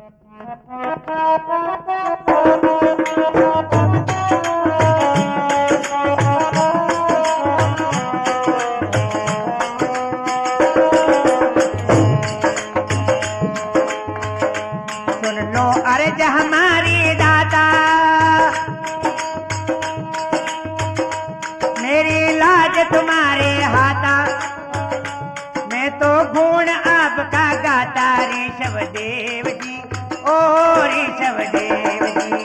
सुन लो अर्ज हमारी दाता, मेरी लाज तुम्हारे हाथा, मैं तो गुण आपका गाता ऋषभ देव जी, ओ ऋषभ देव जी।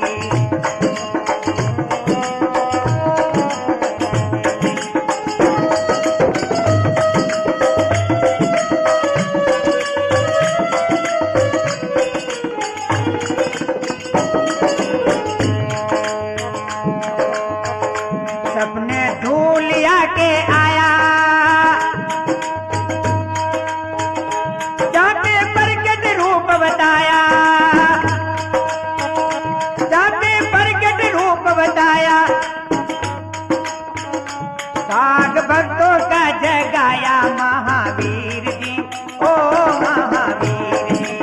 सपने धूलिया के आया, जाके प्रकट रूप बताया, जाके प्रकट रूप बताया, साग भक्तों का जगाया महावीर जी, ओ महावीर जी।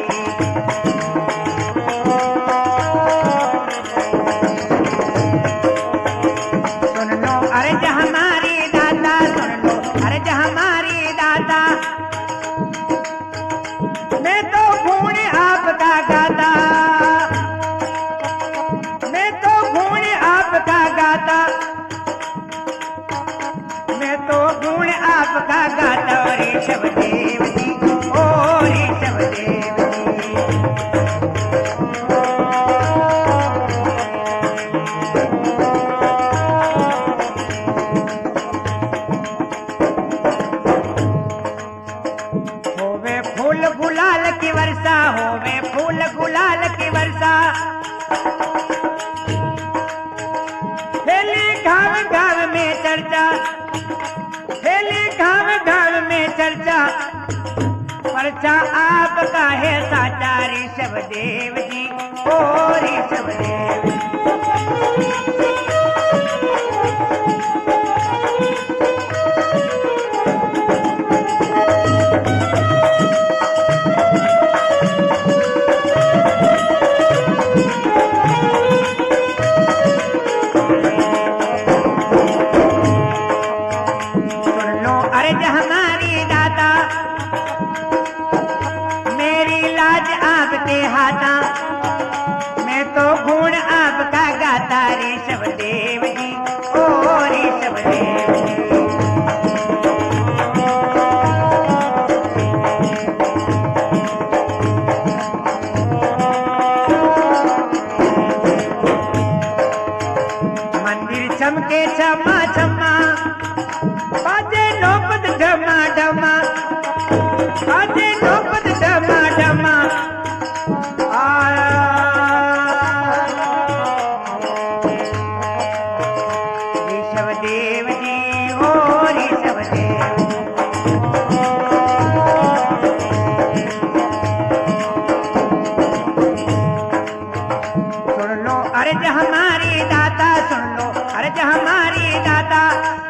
सुन लो अर्ज हमारी दाता, सुन लो अर्ज हमारी दाता, मैं तो गुण आपका गाता, मैं तो गुण आपका गाता, मैं तो गुण आपका गाता ऋषभ देव जी, ओ ऋषभ देव जी। होवे फूल गुलाल की वर्षा, होवे फूल गुलाल की वर्षा, फैली गाँव गाँव में चर्चा, फैली गाँव गाँव में चर्चा, पर्चा आपका है साचा ऋषभ देव जी, ओ ऋषभ देव जी। सुन लो अर्ज हमारी दाता, मेरी लाज आपके हाथा, मैं तो गुण आपका गाता ऋषभ देव जी, ओ ऋषभ देव जी। मंदिर चमके छमा छमा, बाजे नौपत ढमा ढमा, बाजे नौपत ढमा ढमा, ऋषभ देव जी, ओ ऋषभ देव जी। सुन लो अर्ज हमारी दाता, सुन लो अर्ज हमारी दाता,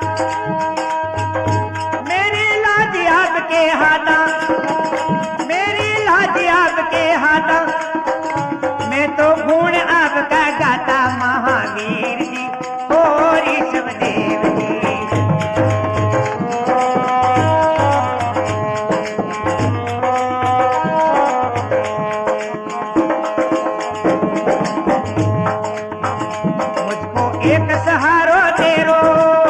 मेरी लाज आपके हाथा, मेरी लाज आपके हाथा, मैं तो गुण आपका गाता महावीर जी, ओ ऋषभ देव जी। मुझको एक सहारो तेरो,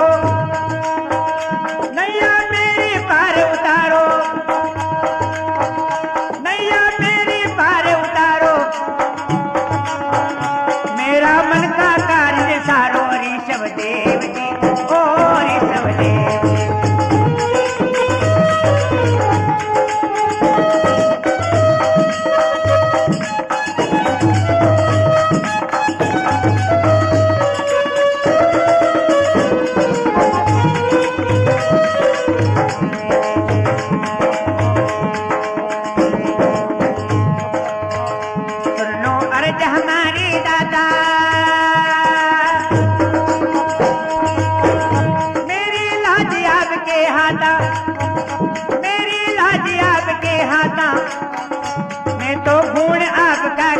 नैया मेरी पार उतारो, नैया मेरी पार उतारो, मेरा मन का कार्य सारो ऋषभ देव जी, ओ ऋषभ देव जी। सुन लो अर्ज हमारी दाता, मेरी लाज आपके हाथा, मेरी लाज आपके हाथा, मैं तो गुण आपका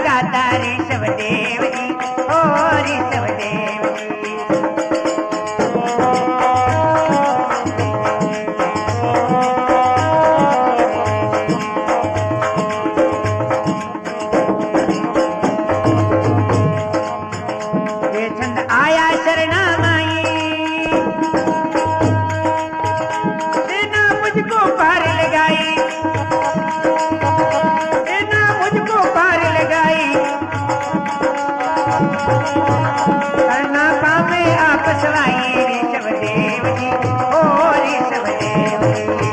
करना पावे आप सवाई ऋषभदेव जी, ओ ऋषभदेव जी,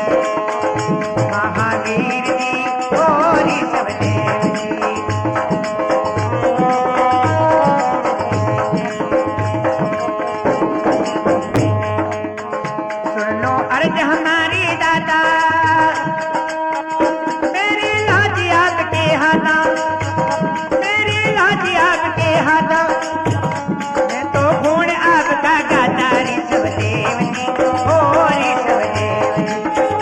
महावीर जी, ओ ऋषभदेव जी। सुन लो अर्ज हमारी दाता, मेरी लाज आपके हाथा, मेरी लाज आपके हाथा, मैं तो गुण आपका गाता ऋषभदेव जी, ओ ऋषभदेव जी।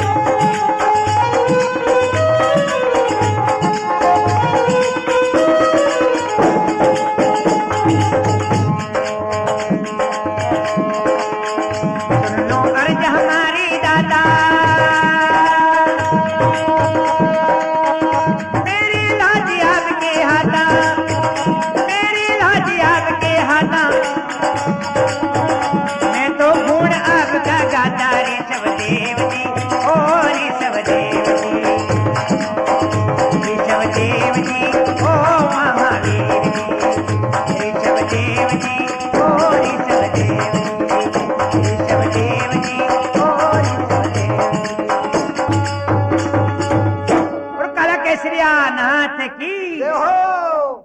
सुन लो अर्ज हमारी दाता, मेरी लाज आपके हाथा, मेरी लाज आपके हाथा, मैं तो गुण आपका गाता ऋषभदेव जी, ओ ऋषभदेव जी, ऋषभदेव जी, ओ महावीर जी, ऋषभदेव जी, ओ ऋषभदेव जी, ऋषभदेव जी, ओ ऋषभदेव जी। और काला केसरिया नाथ की जय हो।